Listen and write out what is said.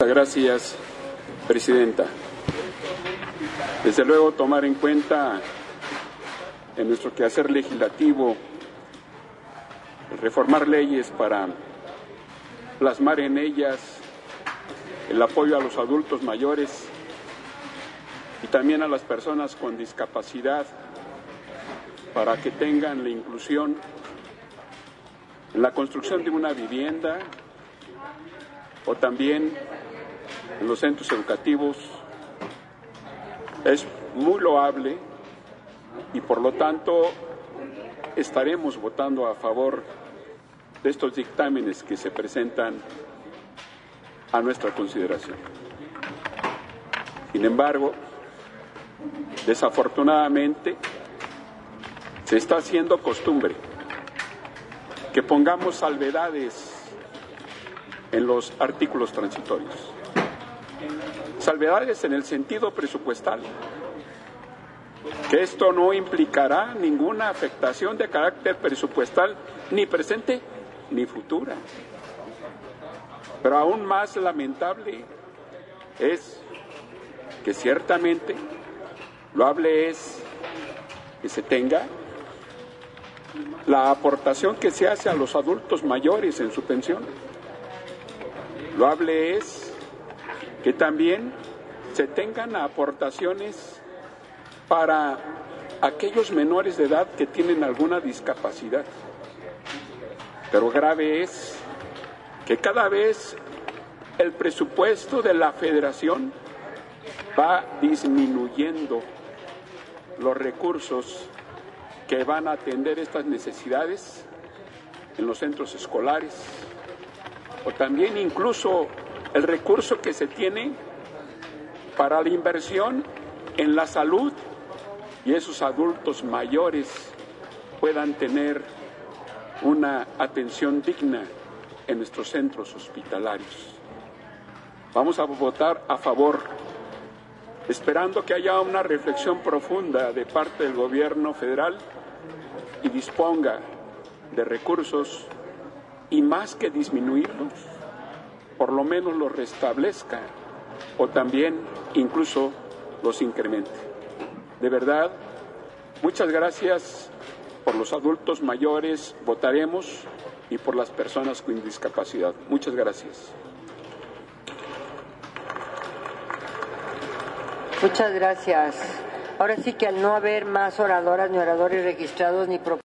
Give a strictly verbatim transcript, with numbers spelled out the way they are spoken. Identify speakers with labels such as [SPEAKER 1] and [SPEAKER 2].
[SPEAKER 1] Muchas gracias, Presidenta. Desde luego, tomar en cuenta en nuestro quehacer legislativo reformar leyes para plasmar en ellas el apoyo a los adultos mayores y también a las personas con discapacidad para que tengan la inclusión en la construcción de una vivienda o también en los centros educativos. Es muy loable y por lo tanto estaremos votando a favor de estos dictámenes que se presentan a nuestra consideración. Sin embargo, desafortunadamente, se está haciendo costumbre que pongamos salvedades en los artículos transitorios. Salvedades en el sentido presupuestal, que esto no implicará ninguna afectación de carácter presupuestal, ni presente ni futura. Pero aún más lamentable es que ciertamente loable es que se tenga la aportación que se hace a los adultos mayores en su pensión. Loable es que también se tengan aportaciones para aquellos menores de edad que tienen alguna discapacidad. Pero grave es que cada vez el presupuesto de la Federación va disminuyendo los recursos que van a atender estas necesidades en los centros escolares, o también incluso el recurso que se tiene para la inversión en la salud y esos adultos mayores puedan tener una atención digna en nuestros centros hospitalarios. Vamos a votar a favor, esperando que haya una reflexión profunda de parte del gobierno federal y disponga de recursos y más que disminuirlos, por lo menos los restablezca o también incluso los incremente. De verdad, muchas gracias por los adultos mayores, votaremos, y por las personas con discapacidad. Muchas gracias.
[SPEAKER 2] Muchas gracias. Ahora sí que al no haber más oradoras ni oradores registrados ni propuestas,